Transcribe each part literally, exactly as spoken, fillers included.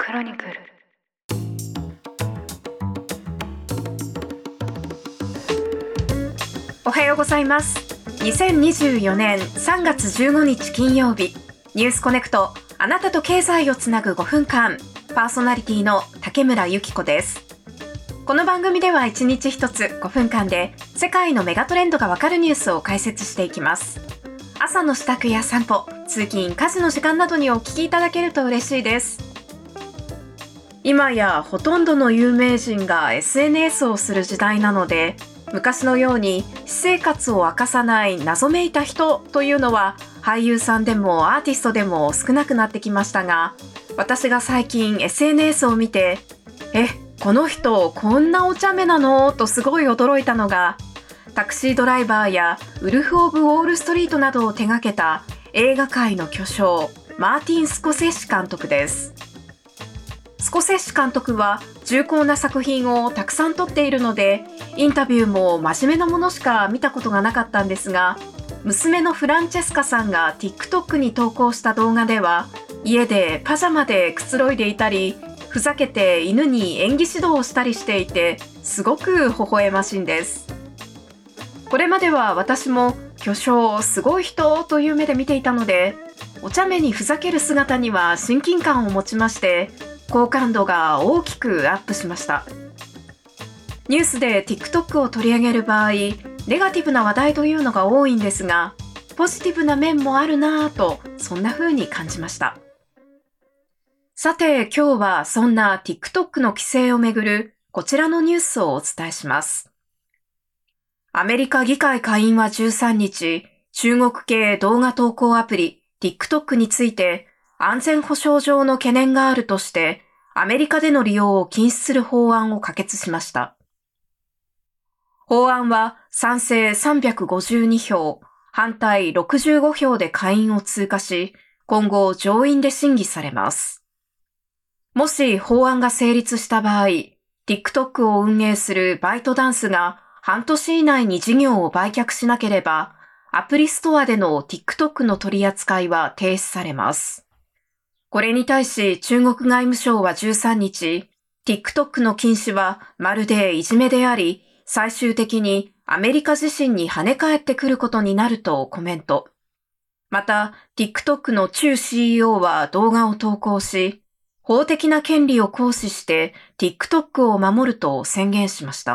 クロニクル。おはようございます。にせんにじゅうよねんさんがつじゅうごにち金曜日、ニュースコネクト、あなたと経済をつなぐごふんかん、パーソナリティの竹村由紀子です。この番組ではいちにちひとつごふんかんで世界のメガトレンドがわかるニュースを解説していきます。朝の支度や散歩、通勤、家事の時間などにお聞きいただけると嬉しいです。今やほとんどの有名人が エスエヌエス をする時代なので、昔のように私生活を明かさない謎めいた人というのは俳優さんでもアーティストでも少なくなってきましたが、私が最近 エスエヌエス を見て、え、この人こんなお茶目なのとすごい驚いたのが、タクシードライバーやウルフ・オブ・ウォール・ストリートなどを手掛けた映画界の巨匠マーティン・スコセッシ監督です。スコセッシ監督は重厚な作品をたくさん撮っているので、インタビューも真面目なものしか見たことがなかったんですが、娘のフランチェスカさんが TikTok に投稿した動画では、家でパジャマでくつろいでいたり、ふざけて犬に演技指導をしたりしていて、すごく微笑ましいんです。これまでは私も巨匠すごい人という目で見ていたので、お茶目にふざける姿には親近感を持ちまして、好感度が大きくアップしました。ニュースで TikTok を取り上げる場合、ネガティブな話題というのが多いんですが、ポジティブな面もあるなぁと、そんな風に感じました。さて、今日はそんな TikTok の規制をめぐるこちらのニュースをお伝えします。アメリカ議会下院はじゅうさんにち、中国系動画投稿アプリ TikTok について安全保障上の懸念があるとして、アメリカでの利用を禁止する法案を可決しました。法案は賛成さんびゃくごじゅうにひょう、反対ろくじゅうごひょうで下院を通過し、今後上院で審議されます。もし法案が成立した場合、TikTok を運営するバイトダンスが半年以内に事業を売却しなければ、アプリストアでの TikTok の取り扱いは停止されます。これに対し中国外務省はじゅうさんにち、TikTok の禁止はまるでいじめであり、最終的にアメリカ自身に跳ね返ってくることになるとコメント。また、TikTok のチュウ シーイーオー は動画を投稿し、法的な権利を行使して TikTok を守ると宣言しました。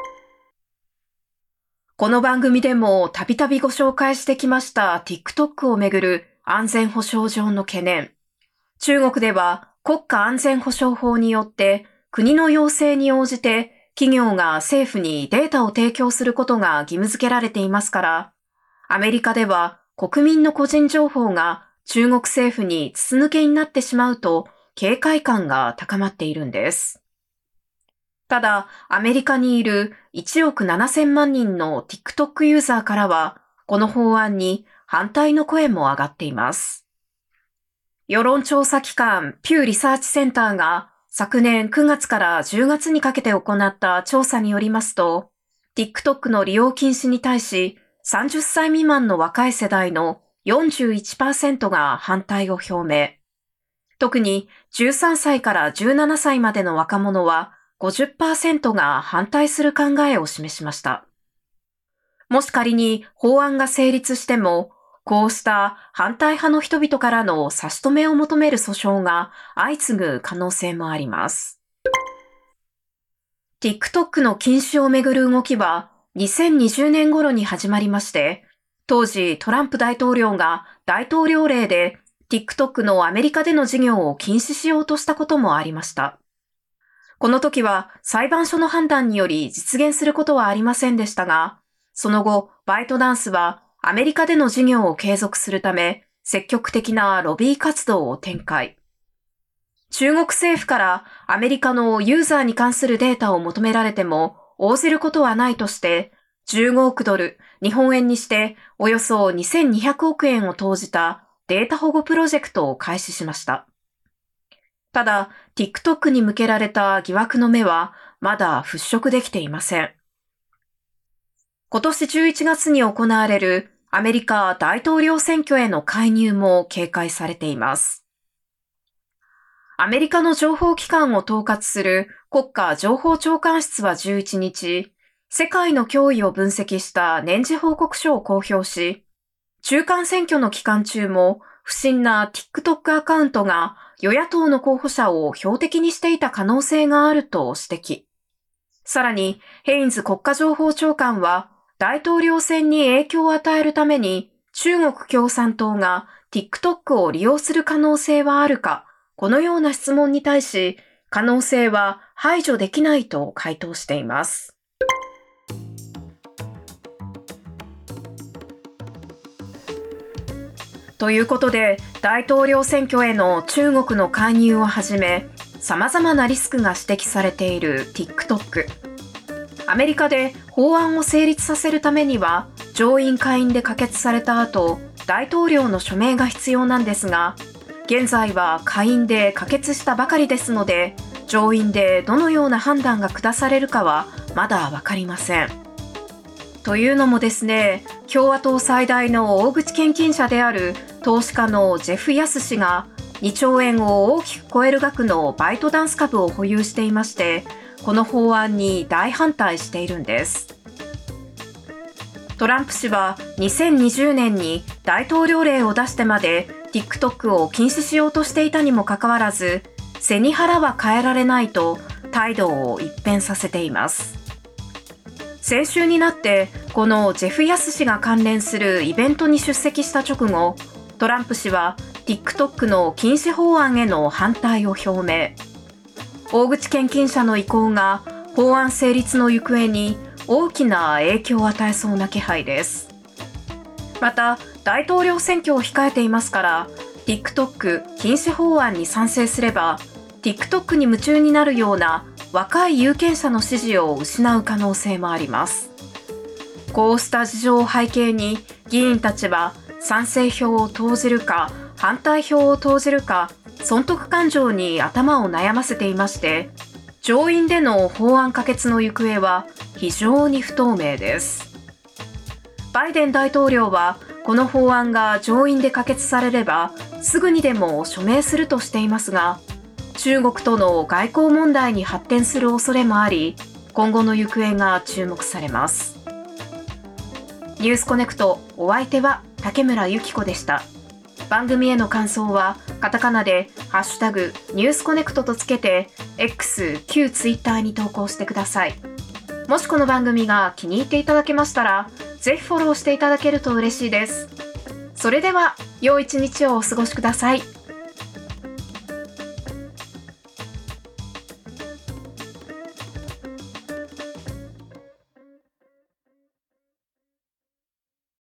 この番組でもたびたびご紹介してきました TikTok をめぐる安全保障上の懸念。中国では国家安全保障法によって国の要請に応じて企業が政府にデータを提供することが義務付けられていますから、アメリカでは国民の個人情報が中国政府に筒抜けになってしまうと警戒感が高まっているんです。ただ、アメリカにいるいちおくななせんまんにんの TikTok ユーザーからは、この法案に反対の声も上がっています。世論調査機関ピューリサーチセンターが昨年くがつからじゅうがつにかけて行った調査によりますと、TikTok の利用禁止に対しさんじゅっさい未満の若い世代の よんじゅういちパーセント が反対を表明。特にじゅうさんさいからじゅうななさいまでの若者はごじゅっパーセント が反対する考えを示しました。もし仮に法案が成立しても、こうした反対派の人々からの差し止めを求める訴訟が相次ぐ可能性もあります。TikTok の禁止をめぐる動きはにせんにじゅうねん頃に始まりまして、当時トランプ大統領が大統領令で TikTok のアメリカでの事業を禁止しようとしたこともありました。この時は裁判所の判断により実現することはありませんでしたが、その後、バイトダンスはアメリカでの事業を継続するため、積極的なロビー活動を展開。中国政府からアメリカのユーザーに関するデータを求められても応じることはないとして、じゅうごおくドル、日本円にしておよそにせんにひゃくおくえんを投じたデータ保護プロジェクトを開始しました。ただ、TikTok に向けられた疑惑の目はまだ払拭できていません。今年じゅういちがつに行われるアメリカ大統領選挙への介入も警戒されています。 アメリカの情報機関を統括する国家情報長官室はじゅういちにち、世界の脅威を分析した年次報告書を公表し、中間選挙の期間中も不審な TikTok アカウントが与野党の候補者を標的にしていた可能性があると指摘。さらに、ヘインズ国家情報長官は、大統領選に影響を与えるために中国共産党が TikTok を利用する可能性はあるか、このような質問に対し、可能性は排除できないと回答しています。ということで、大統領選挙への中国の介入をはじめ、様々なリスクが指摘されている TikTok。アメリカで法案を成立させるためには、上院下院で可決された後、大統領の署名が必要なんですが、現在は下院で可決したばかりですので、上院でどのような判断が下されるかはまだわかりません。というのもですね、共和党最大の大口献金者である投資家のジェフ・ヤス氏がにちょうえんを大きく超える額のバイトダンス株を保有していまして、この法案に大反対しているんです。トランプ氏はにせんにじゅうねんに大統領令を出してまで TikTok を禁止しようとしていたにもかかわらず、背に腹は変えられないと態度を一変させています。先週になってこのジェフ・ヤス氏が関連するイベントに出席した直後、トランプ氏は TikTok の禁止法案への反対を表明。大口献金者の意向が法案成立の行方に大きな影響を与えそうな気配です。また、大統領選挙を控えていますから、TikTok 禁止法案に賛成すれば、TikTok に夢中になるような若い有権者の支持を失う可能性もあります。こうした事情を背景に、議員たちは賛成票を投じるか反対票を投じるか損得感情に頭を悩ませていまして、上院での法案可決の行方は非常に不透明です。バイデン大統領はこの法案が上院で可決されればすぐにでも署名するとしていますが、中国との外交問題に発展する恐れもあり、今後の行方が注目されます。ニュースコネクト、お相手は竹村由紀子でした。番組への感想はカタカナでハッシュタグニュースコネクトとつけて X、旧 Twitter に投稿してください。もしこの番組が気に入っていただけましたら、ぜひフォローしていただけると嬉しいです。それでは良い一日をお過ごしください。